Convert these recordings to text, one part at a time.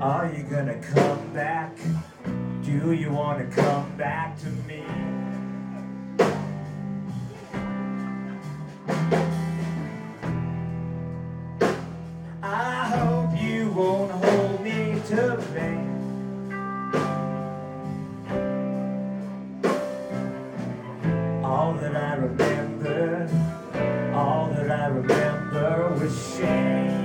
Are you gonna come back? Do you wanna come back to me? I hope you won't hold me to blame. All that I remember was shame.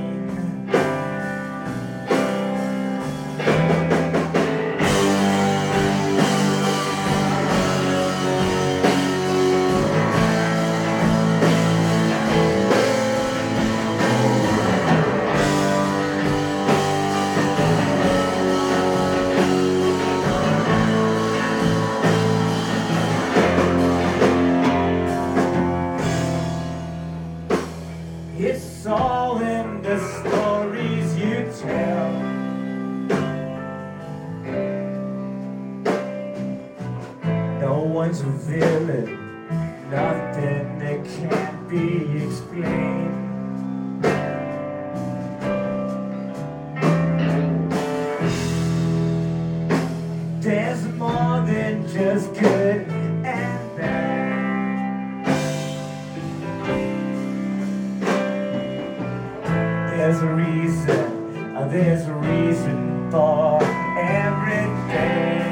It's all in the stories you tell. No one's a villain, nothing that can't be explained. There's more than just good and bad. There's a reason for everything.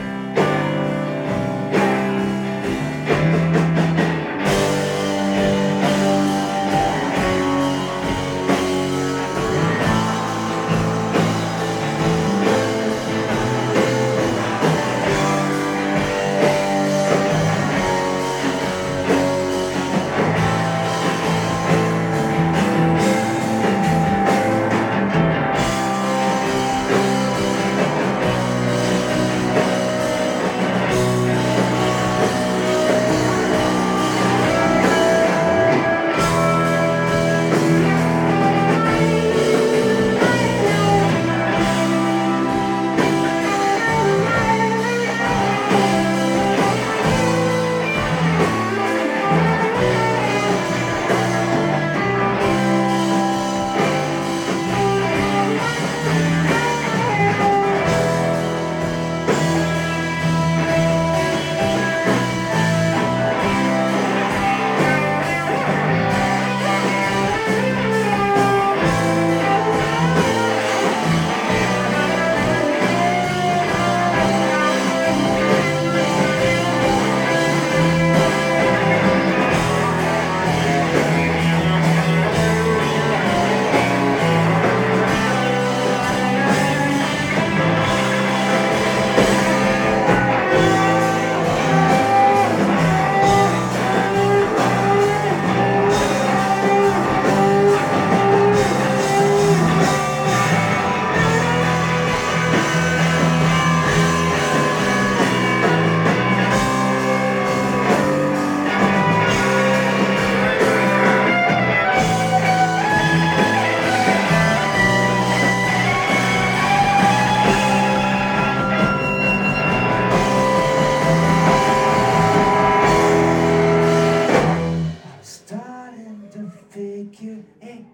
Figure it.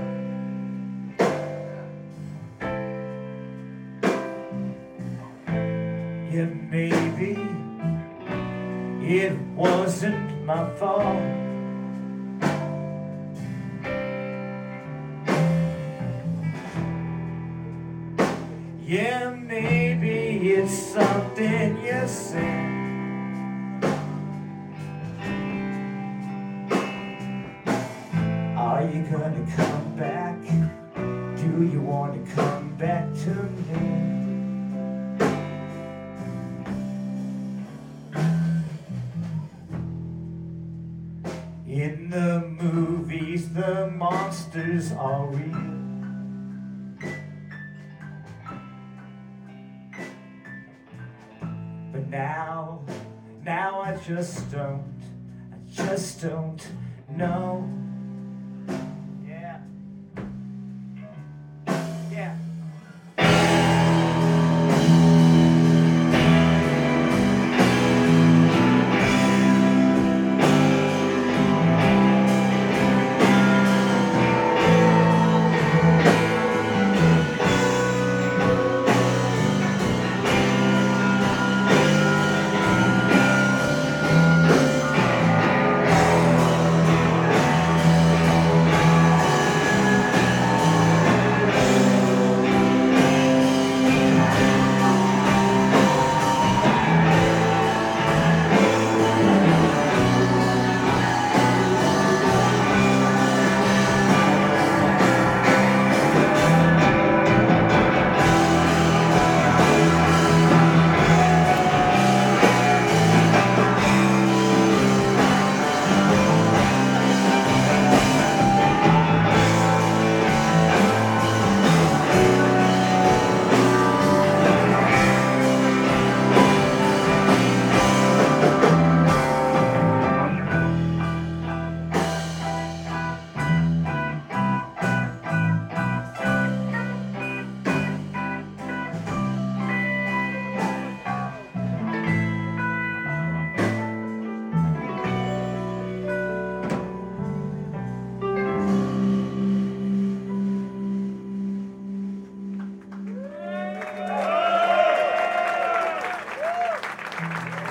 Yeah, maybe it wasn't my fault. Yeah, maybe it's something you say. Are you gonna come back? Do you want to come back to me? In the movies, the monsters are real. But now I just don't know.